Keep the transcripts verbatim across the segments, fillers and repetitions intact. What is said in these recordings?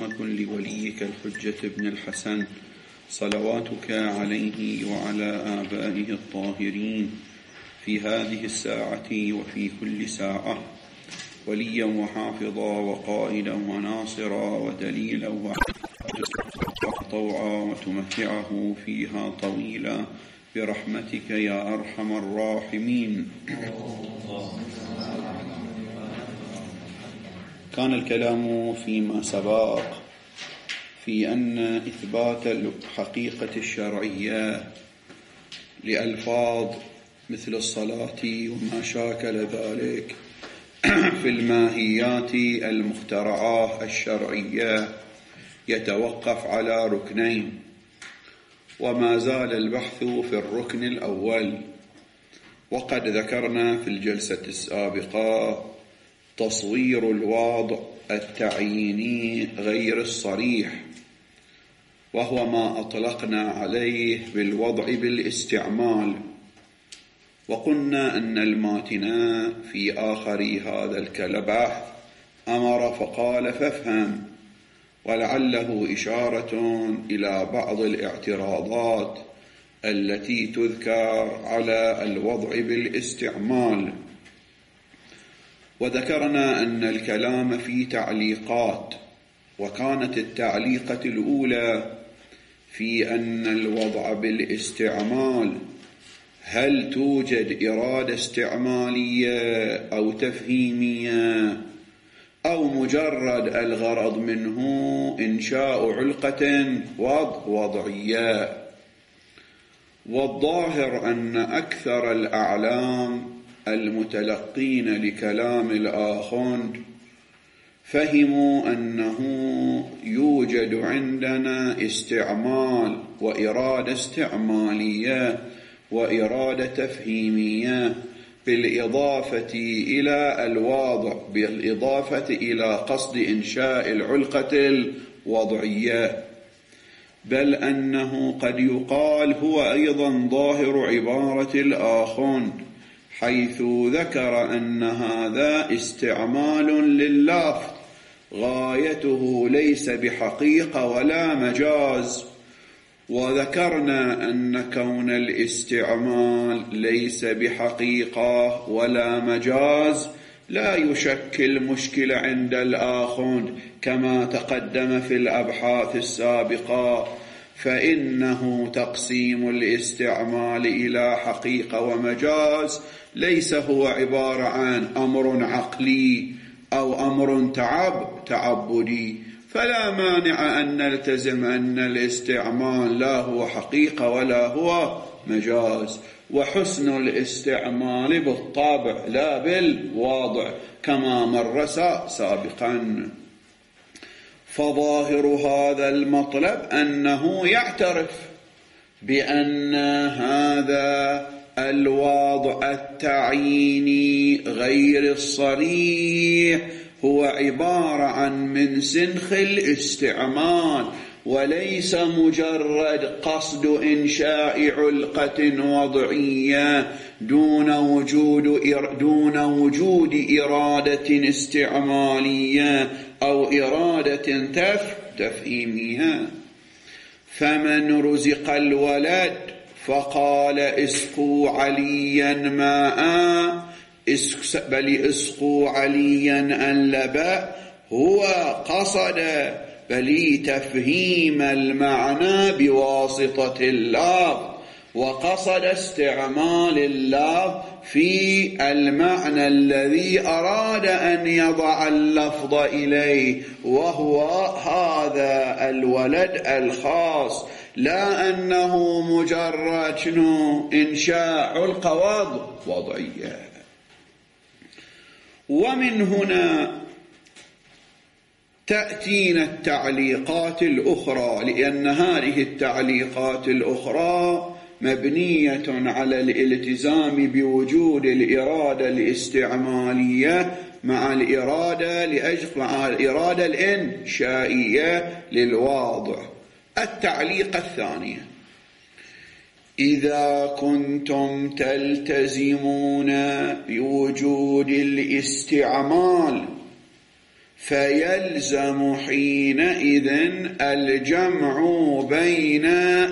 اللهم كن لوليك الحجة ابن الحسن صلواتك عليه وعلى آبائه الطاهرين في هذه الساعة وفي كل ساعة وليا وحافظا وقائدا وناصرا ودليلا وطوعا وتمتعه فيها طويلا برحمتك يا أرحم الراحمين. كان الكلام فيما سبق في أن إثبات الحقيقة الشرعية لألفاظ مثل الصلاة وما شاكل ذلك في الماهيات المخترعة الشرعية يتوقف على ركنين، وما زال البحث في الركن الأول. وقد ذكرنا في الجلسة السابقة تصوير الوضع التعييني غير الصريح، وهو ما أطلقنا عليه بالوضع بالاستعمال. وقلنا أن الماتنا في آخر هذا الكلبح أمر فقال فافهم، ولعله إشارة إلى بعض الاعتراضات التي تذكر على الوضع بالاستعمال. وذكرنا أن الكلام في تعليقات، وكانت التعليقة الأولى في أن الوضع بالاستعمال هل توجد إرادة استعمالية أو تفهيمية أو مجرد الغرض منه إنشاء علقة وضعية. والظاهر أن أكثر الأعلام المتلقين لكلام الآخوند فهموا أنه يوجد عندنا استعمال وإرادة استعمالية وإرادة تفهيمية بالإضافة إلى الواضع، بالإضافة إلى قصد إنشاء العلقة الوضعية، بل أنه قد يقال هو أيضا ظاهر عبارة الآخوند، حيث ذكر أن هذا استعمال لللفظ غايته ليس بحقيقة ولا مجاز. وذكرنا أن كون الاستعمال ليس بحقيقة ولا مجاز لا يشكل مشكلة عند الآخوند كما تقدم في الأبحاث السابقة، فإنه تقسيم الاستعمال إلى حقيقة ومجاز ليس هو عبارة عن أمر عقلي أو أمر تعب تعبدي، فلا مانع أن نلتزم أن الاستعمال لا هو حقيقة ولا هو مجاز، وحسن الاستعمال بالطبع لا بالواضع كما مر سابقا. فظاهر هذا المطلب أنه يعترف بأن هذا الوضع التعييني غير الصريح هو عبارة عن من سنخ الاستعمال، وليس مجرد قصد إنشاء علقة وضعية دون وجود دون وجود إرادة استعمالية أو إرادة تف تفهيمية. فمن رزق الولد فقال اسقوا عليا ماء بل اسقوا عليا اللباء، هو قصد بل تفهيم المعنى بواسطة اللفظ، وقصد استعمال اللفظ في المعنى الذي أراد أن يضع اللفظ إليه، وهو هذا الولد الخاص، لا أنه مجرد شنو إنشاء علقة وضعية. ومن هنا تأتينا التعليقات الأخرى، لأن هذه التعليقات الأخرى مبنية على الالتزام بوجود الإرادة الاستعمالية مع الإرادة لأجل مع الإرادة الإنشائية للواضع. التعليق الثانية: إذا كنتم تلتزمون بوجود الاستعمال فيلزم حينئذ الجمع بين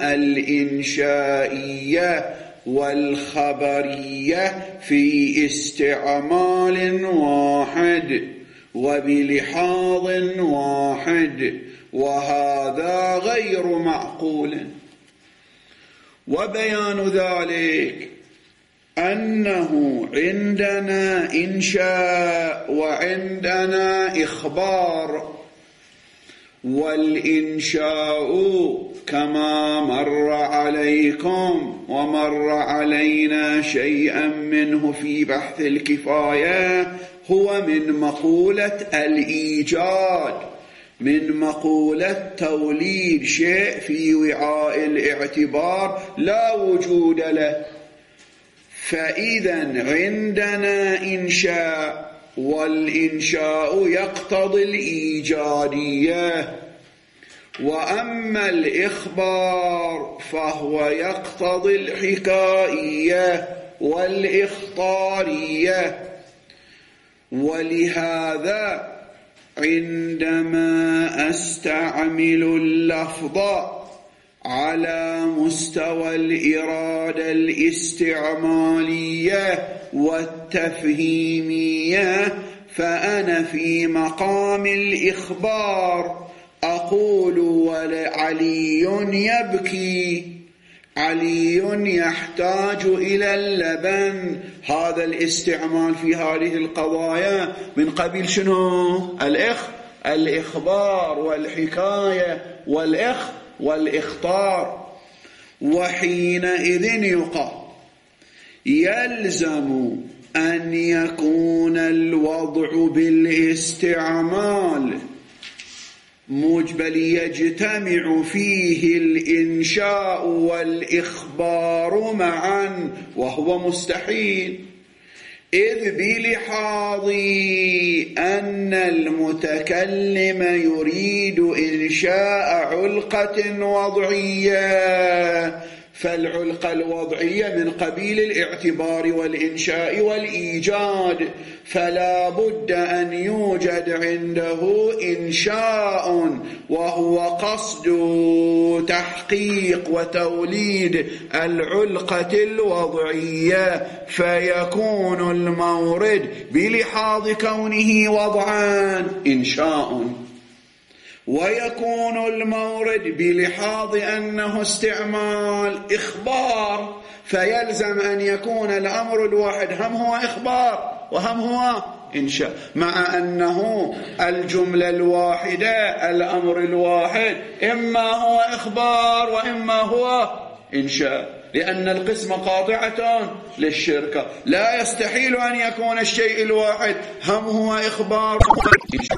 الإنشائية والخبرية في استعمال واحد وبلحاظ واحد، وهذا غير معقول. وبيان ذلك أنه عندنا إنشاء وعندنا إخبار، والإنشاء كما مر عليكم ومر علينا شيئا منه في بحث الكفاية هو من مقولة الإيجاد، من مقولة توليد شيء في وعاء الاعتبار لا وجود له. فإذا عندنا إنشاء، والإنشاء يقتضي الإيجادية، وأما الإخبار فهو يقتضي الحكائية والإخطارية. ولهذا عندما أستعمل اللفظ على مستوى الإرادة الاستعمالية والتفهيمية فأنا في مقام الإخبار، أقول وعلي يبكي، علي يحتاج إلى اللبن. هذا الاستعمال في هذه القضايا من قبيل شنو؟ الإخ الإخبار والحكاية والإخ والإخطار. وحينئذ يقال يلزم أن يكون الوضع بالاستعمال بل يجتمع فيه الإنشاء والإخبار معا، وهو مستحيل، إذ بلحاظ أن المتكلم يريد إنشاء علقة وضعية، فالعلقة الوضعية من قبيل الاعتبار والإنشاء والإيجاد، فلا بد أن يوجد عنده إنشاء وهو قصد تحقيق وتوليد العلقة الوضعية، فيكون المورد بلحاظ كونه وضعا إنشاء، ويكون المورد بلحاظ أنه استعمال إخبار، فيلزم أن يكون الأمر الواحد هم هو إخبار وهم هو إنشاء، مع أنه الجملة الواحدة الأمر الواحد إما هو إخبار وإما هو إنشاء، لأن القسمة قاطعة للشركة، لا يستحيل أن يكون الشيء الواحد هم هو إخبار وإنشاء.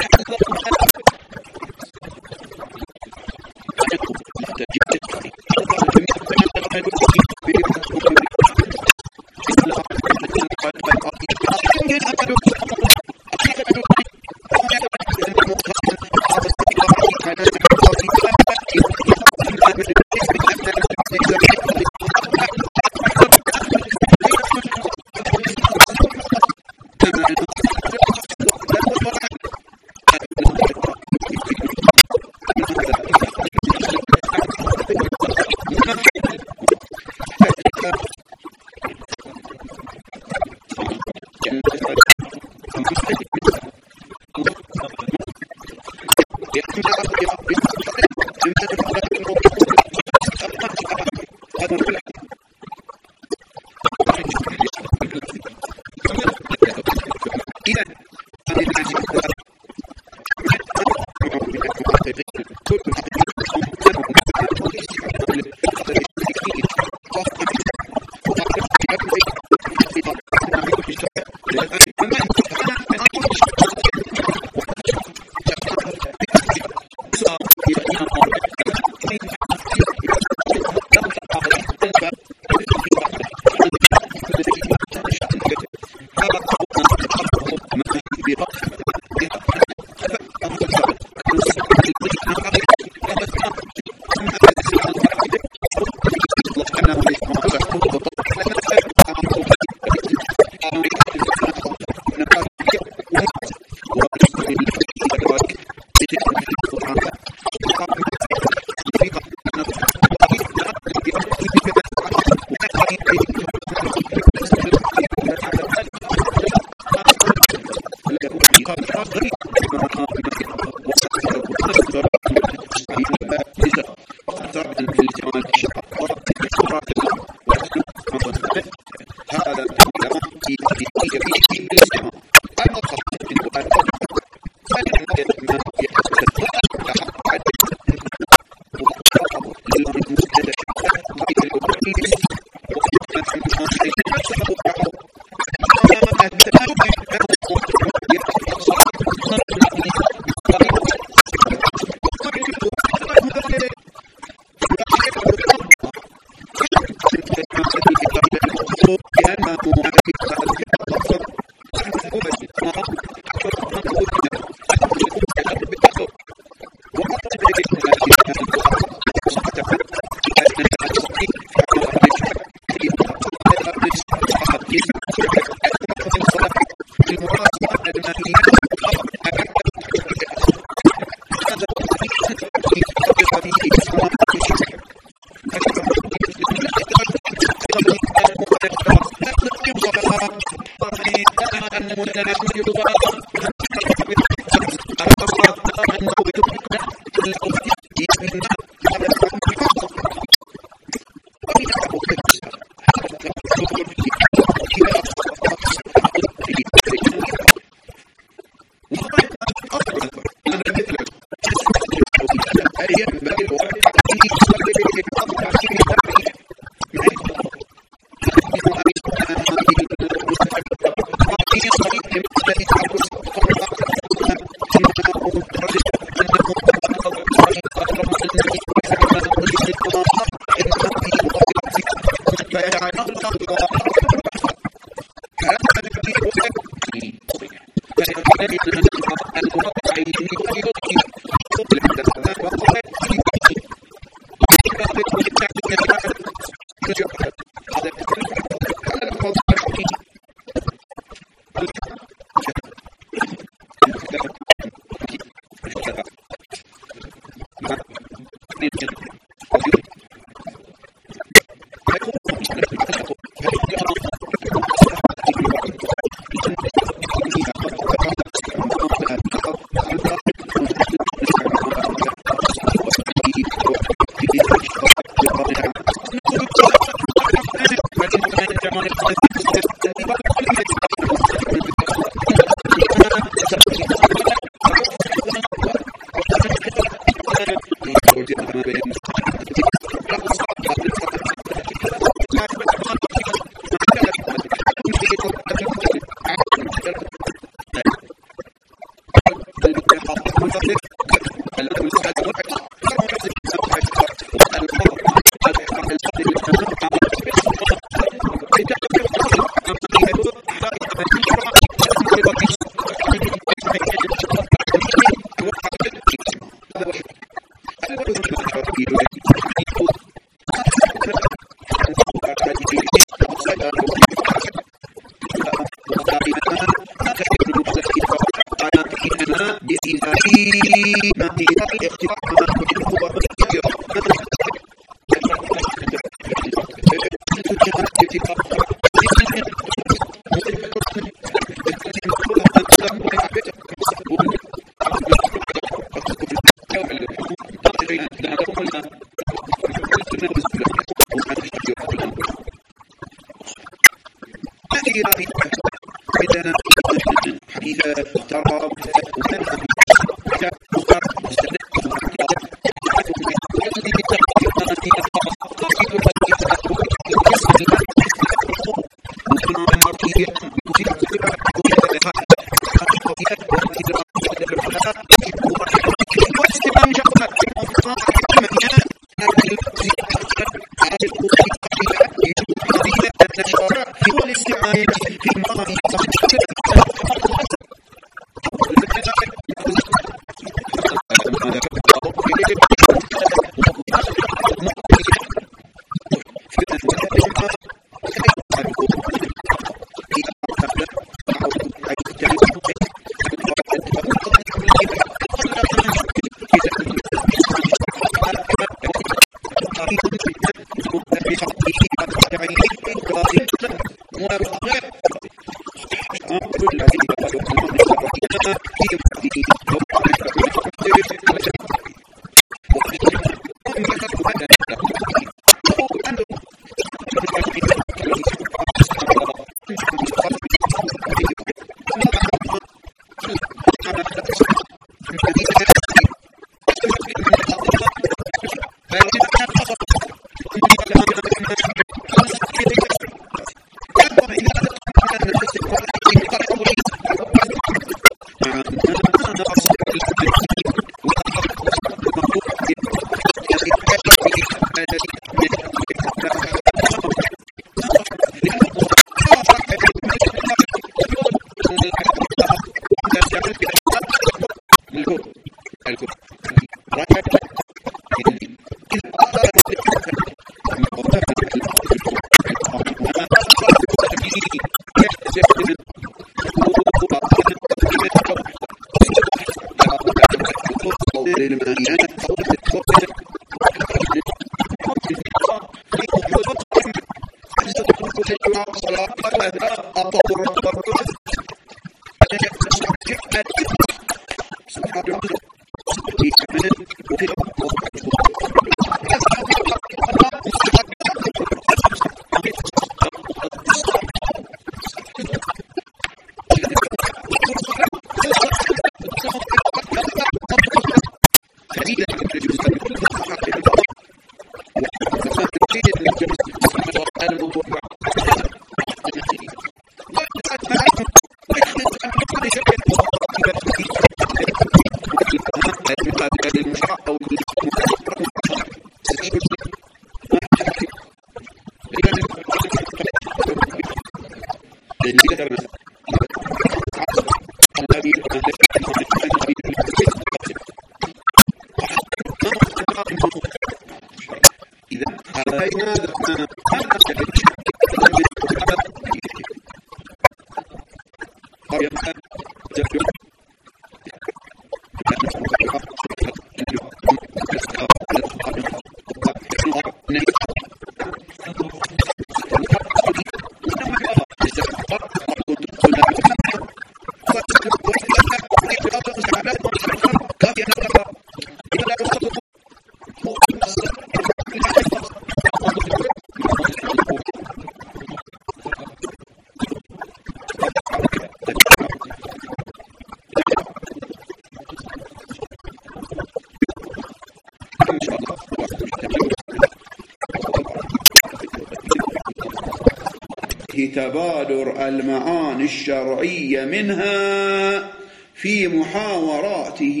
تبادر المعاني الشرعية منها في محاوراته،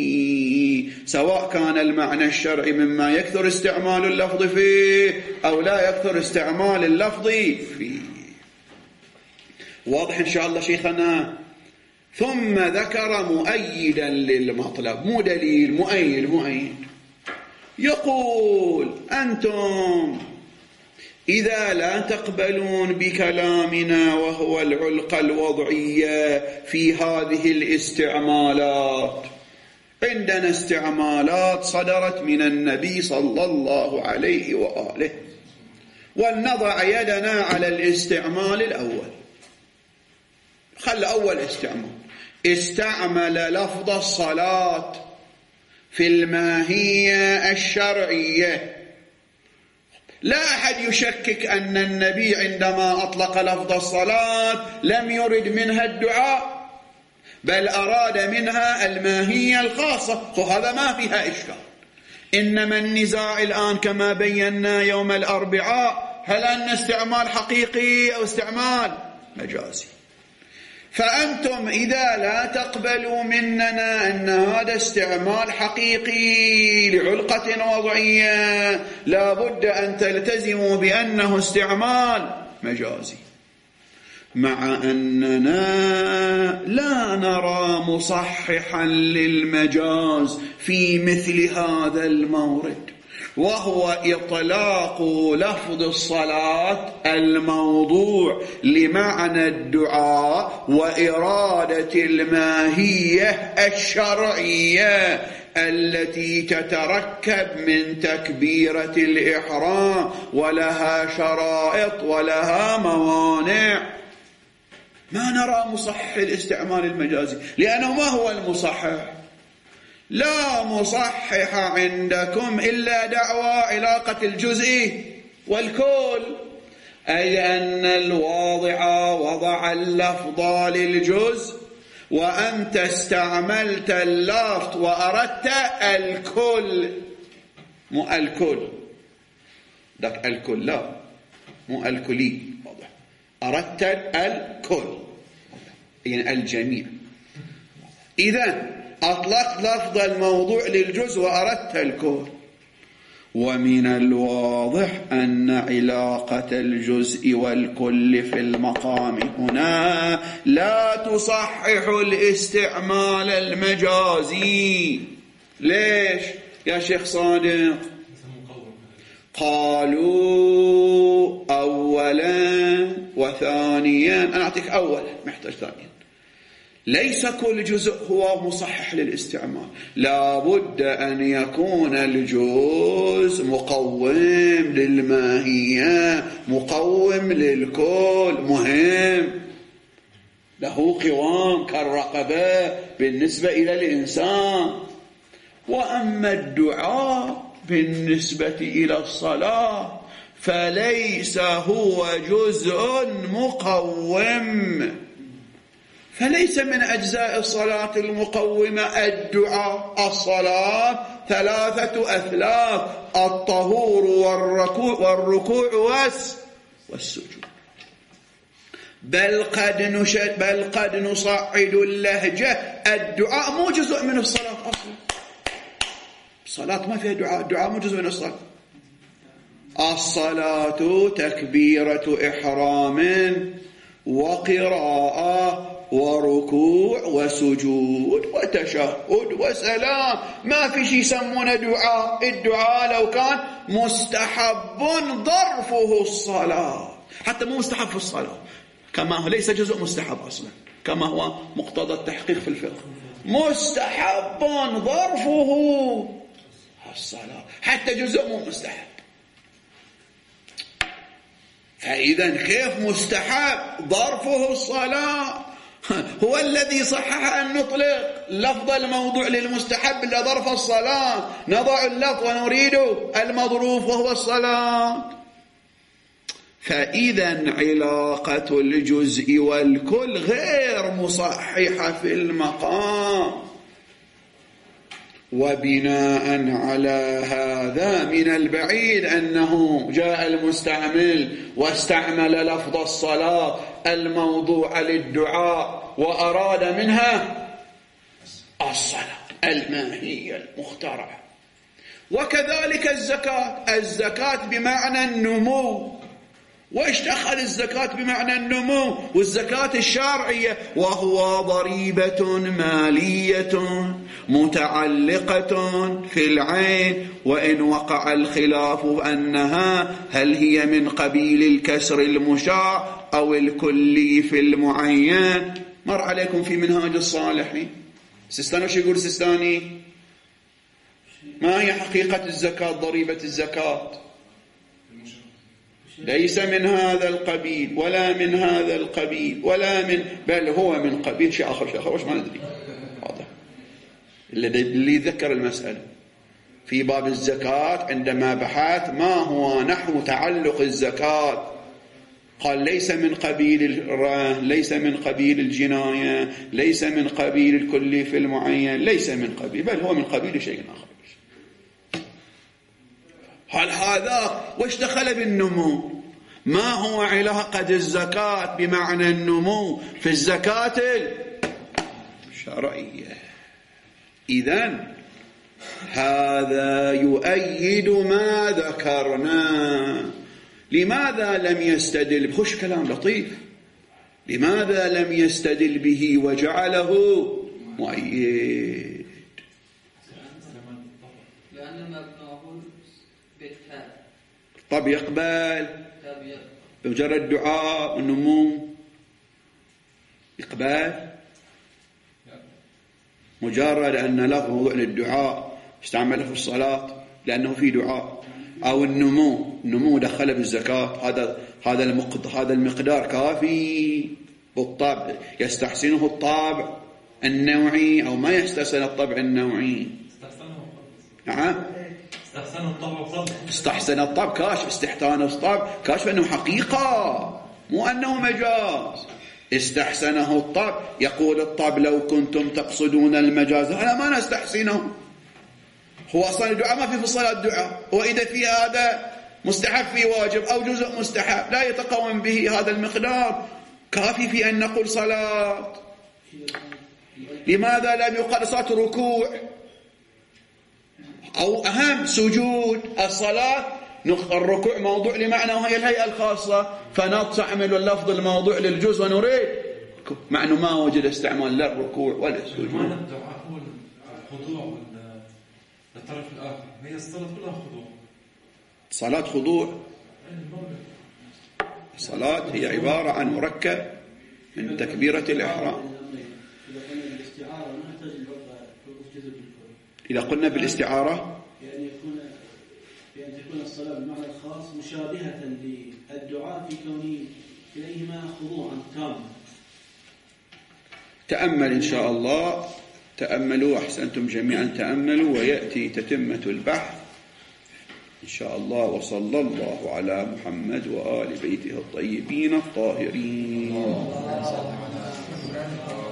سواء كان المعنى الشرعي مما يكثر استعمال اللفظ فيه أو لا يكثر استعمال اللفظ فيه. واضح إن شاء الله شيخنا؟ ثم ذكر مؤيدا للمطلب، مو دليل، مؤيد مؤيد يقول: أنتم إذا لا تقبلون بكلامنا وهو العلقة الوضعية في هذه الاستعمالات، عندنا استعمالات صدرت من النبي صلى الله عليه وآله، ولنضع يدنا على الاستعمال الأول. خل أول استعمال، استعمل لفظ الصلاة في الماهية الشرعية. لا أحد يشكك أن النبي عندما أطلق لفظ الصلاة لم يرد منها الدعاء، بل أراد منها الماهية الخاصة، وهذا ما فيها إشكال. إنما النزاع الآن كما بينا يوم الأربعاء، هل أن استعمال حقيقي أو استعمال مجازي؟ فأنتم إذا لا تقبلوا مننا أن هذا استعمال حقيقي لعلقة وضعية، لا بد أن تلتزموا بأنه استعمال مجازي، مع أننا لا نرى مصححا للمجاز في مثل هذا المورد، وهو إطلاق لفظ الصلاة الموضوع لمعنى الدعاء وإرادة الماهية الشرعية التي تتركب من تكبيرة الإحرام، ولها شرائط ولها موانع. ما نرى مصحح الاستعمال المجازي، لأنه ما هو المصحح؟ لا مصحح عندكم إلا دعوى علاقة الجزء والكل، أي أن الواضع وضع اللفظ للجزء وأنت استعملت اللفظ وأردت الكل، مو الكل ذاك الكل، لا مو الكلي، واضح، أردت الكل يعني الجميع. إذن أطلقت لفظ الموضوع للجزء وأردت الكل. ومن الواضح أن علاقة الجزء والكل في المقام هنا لا تصحح الاستعمال المجازي. ليش يا شيخ صادق؟ قالوا أولا وثانيا، أنا أعطيك أولا محتاج ثانيا. ليس كل جزء هو مصحح للاستعمال، لا بد أن يكون الجزء مقوم للماهية، مقوم للكل، مهم، له قوام كالرقبة بالنسبة إلى الإنسان. وأما الدعاء بالنسبة إلى الصلاة فليس هو جزء مقوم، فليس من أجزاء الصلاة المقومة الدعاء. الصلاة ثلاثة أثلاث: الطهور والركوع, والركوع والسجود. بل قد, نشد بل قد نصعد اللهجة. الدعاء مو جزء من الصلاة أصلا، الصلاة ما فيها دعاء، الدعاء مو جزء من الصلاة. الصلاة تكبيرة إحرام وقراءة وركوع وسجود وتشهد وسلام، ما في شيء يسمونه دعاء. الدعاء لو كان مستحب ظرفه الصلاة، حتى مو مستحب في الصلاة، كما هو ليس جزء مستحب أصلا، كما هو مقتضى التحقيق في الفقه، مستحب ظرفه الصلاة، حتى جزء مو مستحب. فإذا كيف مستحب ظرفه الصلاة؟ هو الذي صحح أن نطلق لفظ الموضوع للمستحب إلى ظرف الصلاة، نضع اللفظ ونريد المظروف وهو الصلاة. فإذا علاقة الجزء والكل غير مصححة في المقام. وبناء على هذا من البعيد أنه جاء المستعمل واستعمل لفظ الصلاة الموضوع للدعاء وأراد منها الصلاة الماهية المخترعة. وكذلك الزكاة، الزكاة بمعنى النمو. وإيش دخل الزكاة بمعنى النمو والزكاة الشرعية؟ وهو ضريبة مالية متعلقة في العين، وإن وقع الخلاف أنها هل هي من قبيل الكسر المشاع أو الكلي في المعين. مر عليكم في منهاج الصالحين. سيستاني وش يقول سيستاني؟ ما هي حقيقة الزكاة؟ ضريبة الزكاة ليس من هذا القبيل ولا من هذا القبيل ولا من، بل هو من قبيل شيء آخر شيء آخر وش ما ندري. واضح اللي يذكر المسألة في باب الزكاة عندما بحث ما هو نحو تعلق الزكاة، قال ليس من قبيل الرهن، ليس من قبيل الجناية، ليس من قبيل الكلي في المعين، ليس من قبيل، بل هو من قبيل شيء آخر. هل هذا وش دخل بالنمو؟ ما هو علاقة الزكاة بمعنى النمو في الزكاة الشرعية؟ إذن هذا يؤيد ما ذكرنا. لماذا لم يستدل بخش كلام لطيف، لماذا لم يستدل به وجعله مؤيد؟ طب يقبل بمجرد دعاء والنمو، يقبل مجرد أن لفظ موضوع للدعاء استعمله في الصلاة لأنه في دعاء، أو النمو النمو دخل بالزكاة، هذا هذا المقدار هذا المقدار كافي بالطبع، يستحسنه الطابع النوعي أو ما يستحسن الطبع النوعي. نعم استحسن الطبع فضل. استحسن الطبع كاشف، استحسان الطبع كاشف أنه حقيقة مو أنه مجاز. استحسنه الطبع، يقول الطبع لو كنتم تقصدون المجاز أنا ما نستحسنه. هو أصلا الدعاء ما في في الصلاة الدعاء، وإذا في هذا مستحب في واجب أو جزء مستحب لا يتقوم به هذا المقدار كافي في أن نقول صلاة. لماذا لم يقال صلاة ركوع أو أهم سجود؟ الصلاة الركوع موضوع لمعنى وهي الهيئة الخاصة، فنستعمل اللفظ الموضوع للجزء ونريد مع أنه ما وجد استعمال لا الركوع ولا السجود. معنى الدعاء هو الخضوع للطرف الآخر، هي الصلاة كلها خضوع. صلاة خضوع، الصلاة هي عبارة عن مركب من تكبيرة الإحرام إذا قلنا بالاستعارة بأن يكون بأن تكون الصلاة بالمعنى الخاص مشابهة للدعاء في كونه كليهما خضوعا تاما. تأمل إن شاء الله، تأملوا، أحسنتم جميعا، تأملوا، ويأتي تتمة البحث إن شاء الله. وصلى الله على محمد وآل بيته الطيبين الطاهرين.